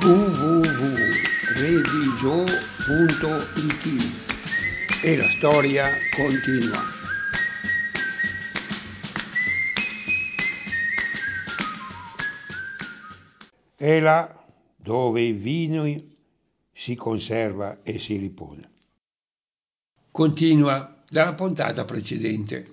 www.redigio.it e la storia continua. È là dove il vino si conserva e si ripone. Continua dalla puntata precedente.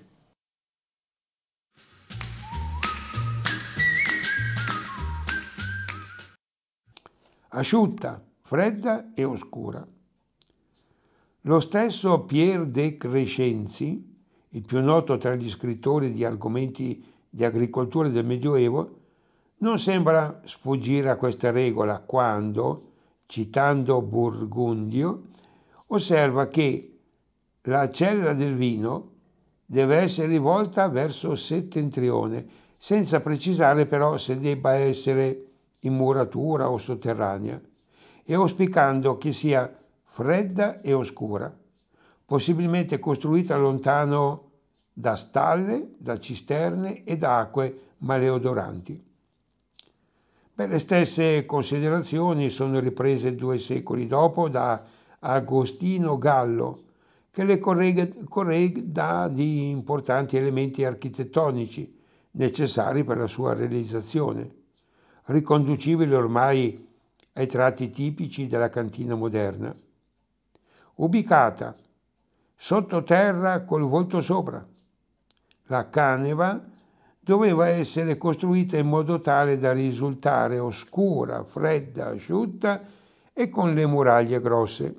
Asciutta, fredda e oscura. Lo stesso Pierre de Crescenzi, il più noto tra gli scrittori di argomenti di agricoltura del Medioevo, non sembra sfuggire a questa regola quando, citando Burgundio, osserva che la cella del vino deve essere rivolta verso settentrione, senza precisare però se debba essere in muratura o sotterranea, e auspicando che sia fredda e oscura, possibilmente costruita lontano da stalle, da cisterne e da acque maleodoranti. Le stesse considerazioni sono riprese 2 secoli dopo da Agostino Gallo, che le correda di importanti elementi architettonici necessari per la sua realizzazione, riconducibili ormai ai tratti tipici della cantina moderna. Ubicata sottoterra col volto sopra, la caneva doveva essere costruita in modo tale da risultare oscura, fredda, asciutta e con le muraglie grosse.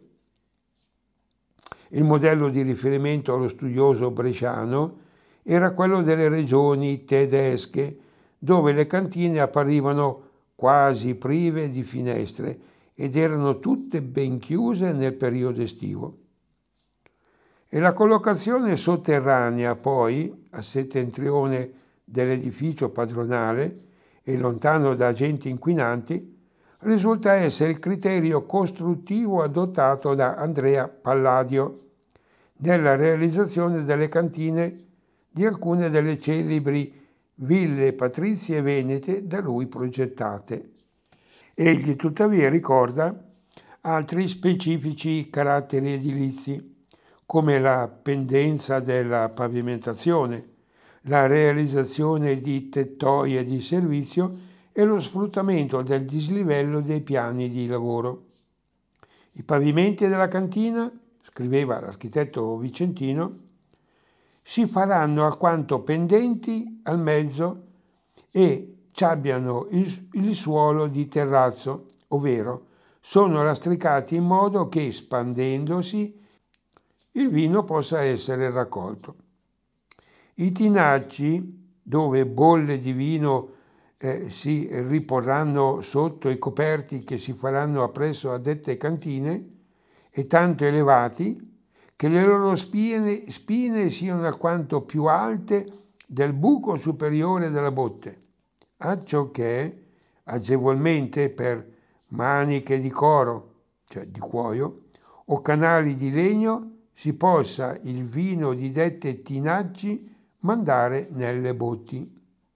Il modello di riferimento allo studioso bresciano era quello delle regioni tedesche, dove le cantine apparivano quasi prive di finestre ed erano tutte ben chiuse nel periodo estivo. E la collocazione sotterranea, poi, a settentrione dell'edificio padronale e lontano da agenti inquinanti, risulta essere il criterio costruttivo adottato da Andrea Palladio nella realizzazione delle cantine di alcune delle celebri ville patrizie venete da lui progettate. Egli tuttavia ricorda altri specifici caratteri edilizi, come la pendenza della pavimentazione, la realizzazione di tettoie di servizio e lo sfruttamento del dislivello dei piani di lavoro. I pavimenti della cantina, scriveva l'architetto vicentino, si faranno alquanto pendenti al mezzo e c'abbiano il suolo di terrazzo, ovvero sono lastricati in modo che, spandendosi, il vino possa essere raccolto. I tinacci, dove bolle di vino si riporranno sotto i coperti che si faranno appresso a dette cantine, e tanto elevati che le loro spine siano alquanto più alte del buco superiore della botte, acciò che agevolmente per maniche di coro, cioè di cuoio, o canali di legno si possa il vino di dette tinacci mandare nelle botti.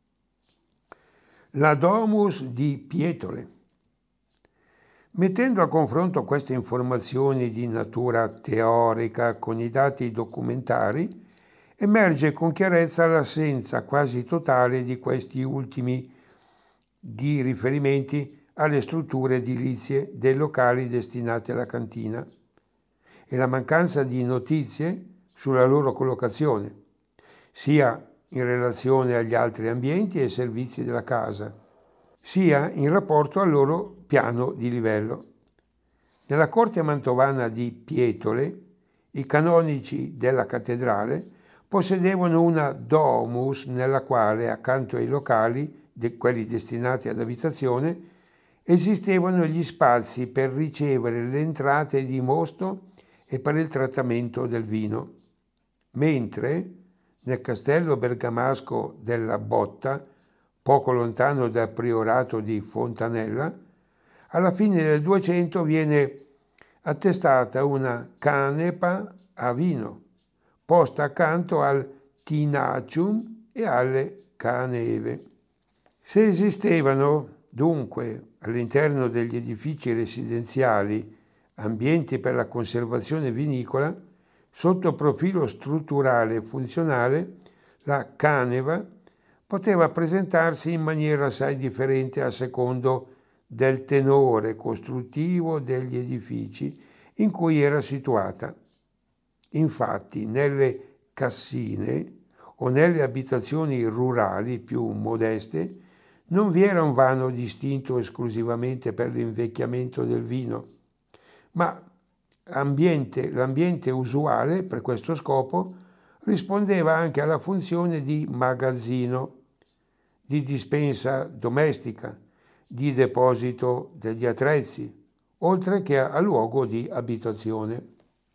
La Domus di Pietole. Mettendo a confronto queste informazioni di natura teorica con i dati documentari, emerge con chiarezza l'assenza quasi totale di questi ultimi di riferimenti alle strutture edilizie dei locali destinati alla cantina e la mancanza di notizie sulla loro collocazione, sia in relazione agli altri ambienti e servizi della casa, sia in rapporto al loro piano di livello. Nella corte mantovana di Pietole, i canonici della cattedrale possedevano una domus nella quale, accanto ai locali, quelli destinati ad abitazione, esistevano gli spazi per ricevere le entrate di mosto e per il trattamento del vino, mentre nel castello bergamasco della Botta, poco lontano dal priorato di Fontanella, alla fine del 200 viene attestata una canepa a vino, posta accanto al tinacium e alle caneve. Se esistevano Dunque, all'interno degli edifici residenziali, ambienti per la conservazione vinicola, sotto profilo strutturale e funzionale, la caneva poteva presentarsi in maniera assai differente a secondo del tenore costruttivo degli edifici in cui era situata. Infatti, nelle cassine o nelle abitazioni rurali più modeste non vi era un vano distinto esclusivamente per l'invecchiamento del vino, ma l'ambiente usuale per questo scopo rispondeva anche alla funzione di magazzino, di dispensa domestica, di deposito degli attrezzi, oltre che a luogo di abitazione.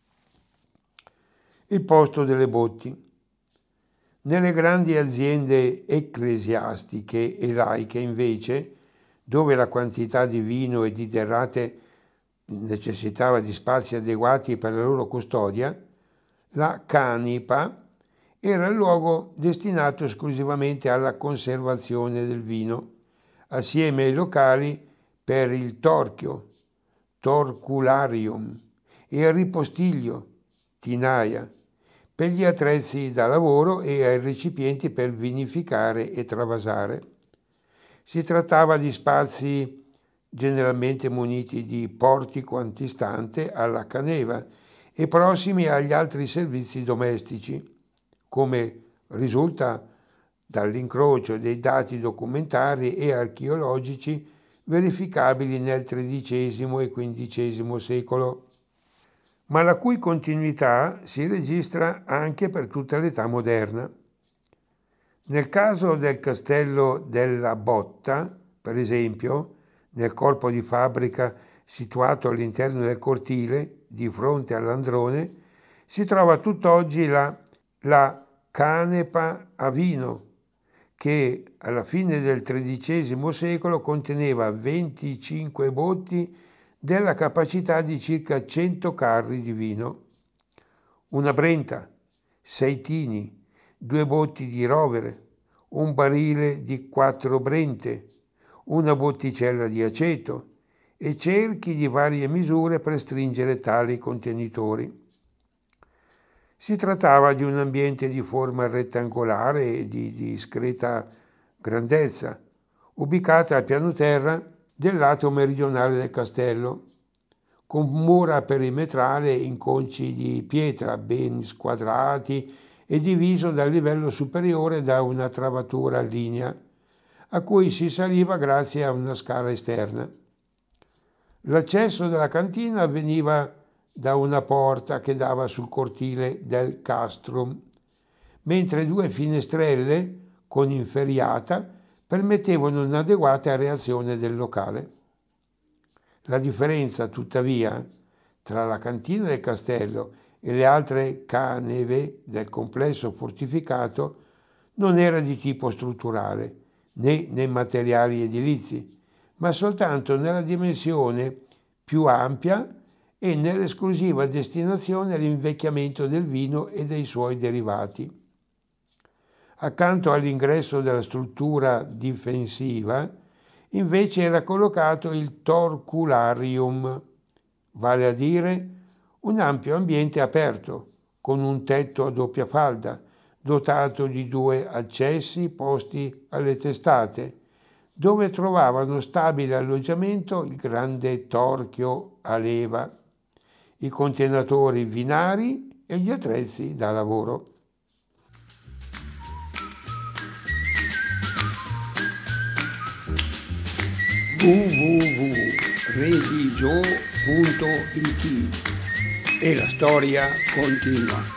Il posto delle botti. Nelle grandi aziende ecclesiastiche e laiche, invece, dove la quantità di vino e di derrate necessitava di spazi adeguati per la loro custodia, la canipa era il luogo destinato esclusivamente alla conservazione del vino, assieme ai locali per il torchio, torcularium, e al ripostiglio, tinaia, per gli attrezzi da lavoro e ai recipienti per vinificare e travasare. Si trattava di spazi generalmente muniti di portico antistante alla caneva e prossimi agli altri servizi domestici, come risulta dall'incrocio dei dati documentari e archeologici verificabili nel XIII e XV secolo, ma la cui continuità si registra anche per tutta l'età moderna. Nel caso del castello della Botta, per esempio, nel corpo di fabbrica situato all'interno del cortile, di fronte all'androne, si trova tutt'oggi la canepa a vino, che alla fine del XIII secolo conteneva 25 botti della capacità di circa 100 carri di vino, una brenta, 6 tini, 2 botti di rovere, un barile di 4 brente, una botticella di aceto e cerchi di varie misure per stringere tali contenitori. Si trattava di un ambiente di forma rettangolare e di discreta grandezza, ubicata al piano terra del lato meridionale del castello, con mura perimetrale in conci di pietra ben squadrati e diviso dal livello superiore da una travatura lignea, a cui si saliva grazie a una scala esterna. L'accesso della cantina avveniva da una porta che dava sul cortile del castrum, mentre 2 finestrelle con inferriata permettevano un'adeguata areazione del locale. La differenza, tuttavia, tra la cantina del castello e le altre caneve del complesso fortificato non era di tipo strutturale, né nei materiali edilizi, ma soltanto nella dimensione più ampia e nell'esclusiva destinazione all'invecchiamento del vino e dei suoi derivati. Accanto all'ingresso della struttura difensiva, invece era collocato il torcularium, vale a dire un ampio ambiente aperto, con un tetto a doppia falda, dotato di 2 accessi posti alle testate, dove trovavano stabile alloggiamento il grande torchio a leva, i contenatori vinari e gli attrezzi da lavoro. www.religio.it e la storia continua.